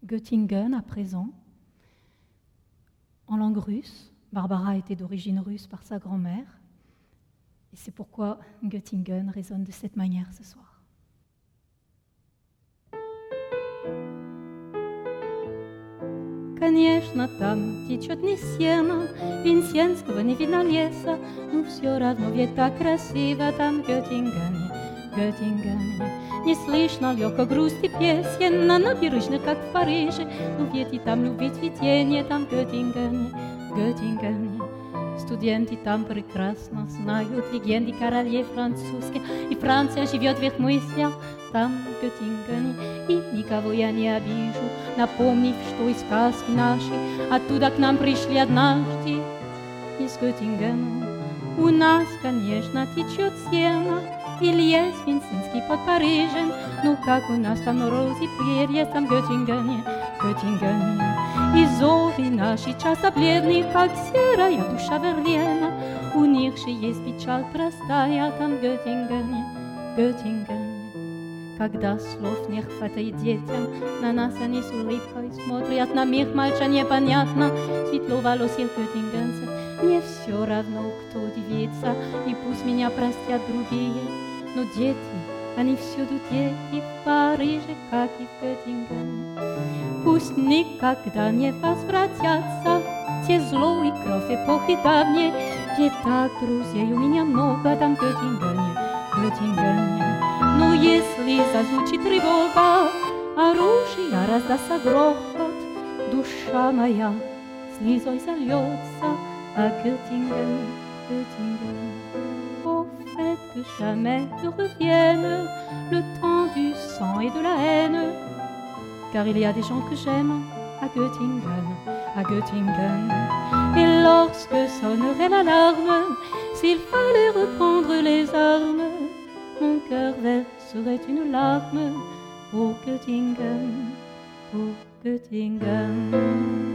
Göttingen à présent, en langue russe. Barbara était d'origine russe par sa grand-mère. Et c'est pourquoi Göttingen résonne de cette manière ce soir. Конечно, там течет не сено, Винсентского не видно леса, но все равно ведь так красиво там в Göttingene, Göttingene. Не слышно легко грусти песен на набережных, как в Париже, но ведь и там любить видение, там в Göttingene, Göttingene. Студенты там прекрасно знают легенды королей французских, и Франция живет в их мыслях там, в Göttingene. И никого я не обижу, напомнив, что из сказки нашей оттуда к нам пришли однажды из Göttingena. У нас, конечно, течет сена, или есть Винсентский под Парижем, ну как у нас там розы перья, там в Göttingene, Göttingene. И зори наши часто бледные, как серая душа Верлена. У них же есть печаль простая там в Göttingene, Göttingene. Когда слов не хватает детям, на нас они с улыбкой смотрят, на мир мальча непонятно, светловолосых göttingenцев. Мне все равно, кто удивится, и пусть меня простят другие, но дети, они всюду дети, в Париже, как и в Göttingen. Пусть никогда не возвратятся те зло и кровь эпохи давней, ведь так друзей у меня много там в Göttingene, Göttingene. Но если зазвучит тревога, оружия раздастся грохот, душа моя слезой зальется, à Göttingen, Göttingen. Au fait que jamais ne revienne le temps du sang et de la haine, car il y a des gens que j'aime à Göttingen, à Göttingen. Et lorsque sonnerait l'alarme, s'il fallait reprendre les armes, mon cœur verserait une larme pour Göttingen, pour Göttingen.